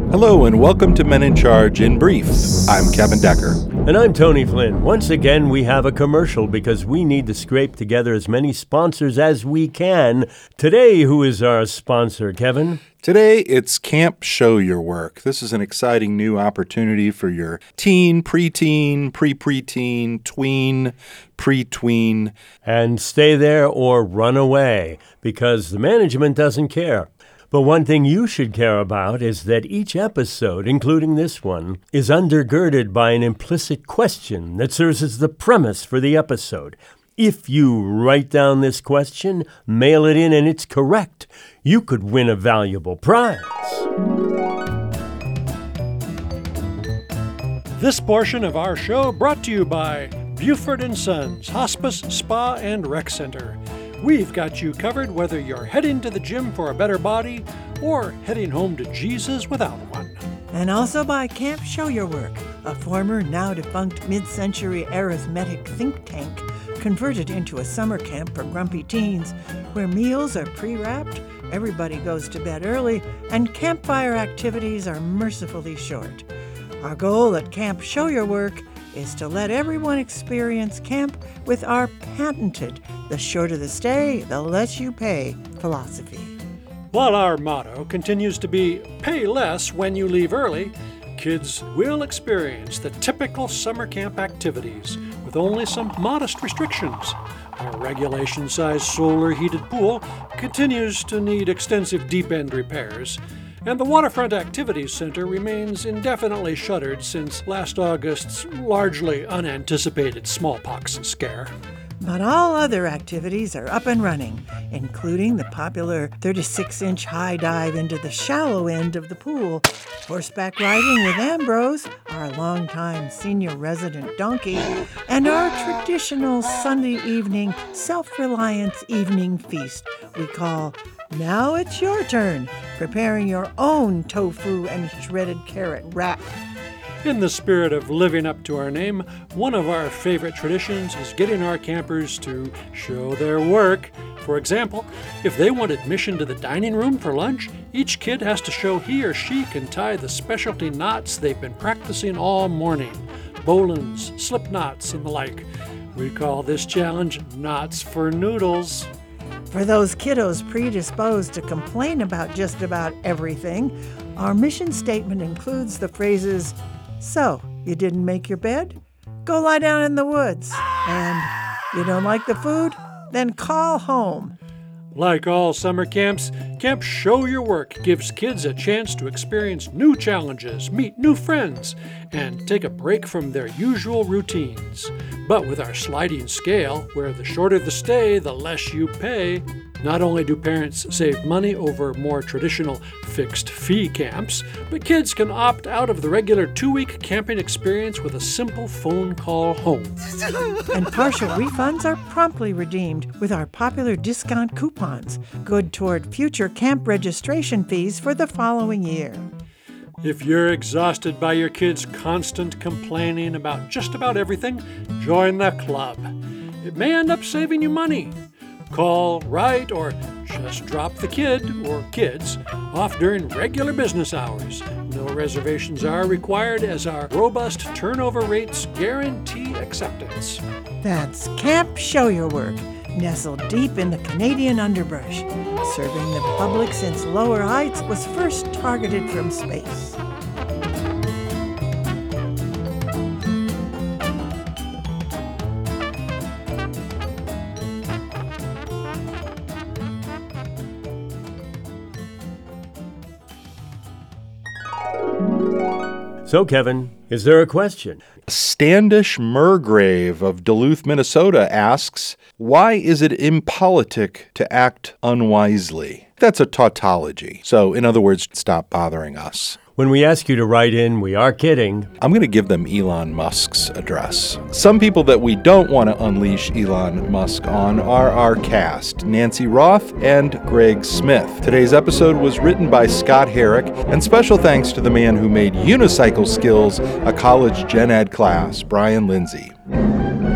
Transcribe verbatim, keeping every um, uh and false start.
Hello and welcome to Men in Charge in Brief. I'm Kevin Decker. And I'm Tony Flynn. Once again, we have a commercial because we need to scrape together as many sponsors as we can. Today, who is our sponsor, Kevin? Today, it's Camp Show Your Work. This is an exciting new opportunity for your teen, preteen, pre-preteen, tween, pre-tween. And stay there or run away because the management doesn't care. But one thing you should care about is that each episode, including this one, is undergirded by an implicit question that serves as the premise for the episode. If you write down this question, mail it in, and it's correct, you could win a valuable prize. This portion of our show brought to you by Buford and Sons Hospice, Spa, and Rec Center. We've got you covered whether you're heading to the gym for a better body or heading home to Jesus without one. And also by Camp Show Your Work, a former, now defunct mid-century arithmetic think tank converted into a summer camp for grumpy teens where meals are pre-wrapped, everybody goes to bed early, and campfire activities are mercifully short. Our goal at Camp Show Your Work is to let everyone experience camp with our patented the shorter the stay, the less you pay philosophy. While our motto continues to be pay less when you leave early, kids will experience the typical summer camp activities with only some modest restrictions. Our regulation-sized solar-heated pool continues to need extensive deep-end repairs, and the Waterfront Activities Center remains indefinitely shuttered since last August's largely unanticipated smallpox scare. But all other activities are up and running, including the popular thirty-six inch high dive into the shallow end of the pool, horseback riding with Ambrose, our longtime senior resident donkey, and our traditional Sunday evening self-reliance evening feast we call Now It's Your Turn, preparing your own tofu and shredded carrot wrap. In the spirit of living up to our name, one of our favorite traditions is getting our campers to show their work. For example, if they want admission to the dining room for lunch, each kid has to show he or she can tie the specialty knots they've been practicing all morning. Bowlines, slip knots, and the like. We call this challenge Knots for Noodles. For those kiddos predisposed to complain about just about everything, our mission statement includes the phrases, "So, you didn't make your bed? Go lie down in the woods." And, "You don't like the food? Then call home." Like all summer camps, Camp Show Your Work gives kids a chance to experience new challenges, meet new friends, and take a break from their usual routines. But with our sliding scale, where the shorter the stay, the less you pay, not only do parents save money over more traditional fixed-fee camps, but kids can opt out of the regular two-week camping experience with a simple phone call home. And partial refunds are promptly redeemed with our popular discount coupons, good toward future camp registration fees for the following year. If you're exhausted by your kids' constant complaining about just about everything, join the club. It may end up saving you money. Call, write, or just drop the kid or kids off during regular business hours. No reservations are required as our robust turnover rates guarantee acceptance. That's Camp Show Your Work, nestled deep in the Canadian underbrush, serving the public since Lower Heights was first targeted from space. So, Kevin, is there a question? Standish Murgrave of Duluth, Minnesota asks, why is it impolitic to act unwisely? That's a tautology. So, in other words, stop bothering us. When we ask you to write in, we are kidding. I'm going to give them Elon Musk's address. Some people that we don't want to unleash Elon Musk on are our cast, Nancy Roth and Greg Smith. Today's episode was written by Scott Herrick, and special thanks to the man who made unicycle skills a college gen ed class, Brian Lindsay.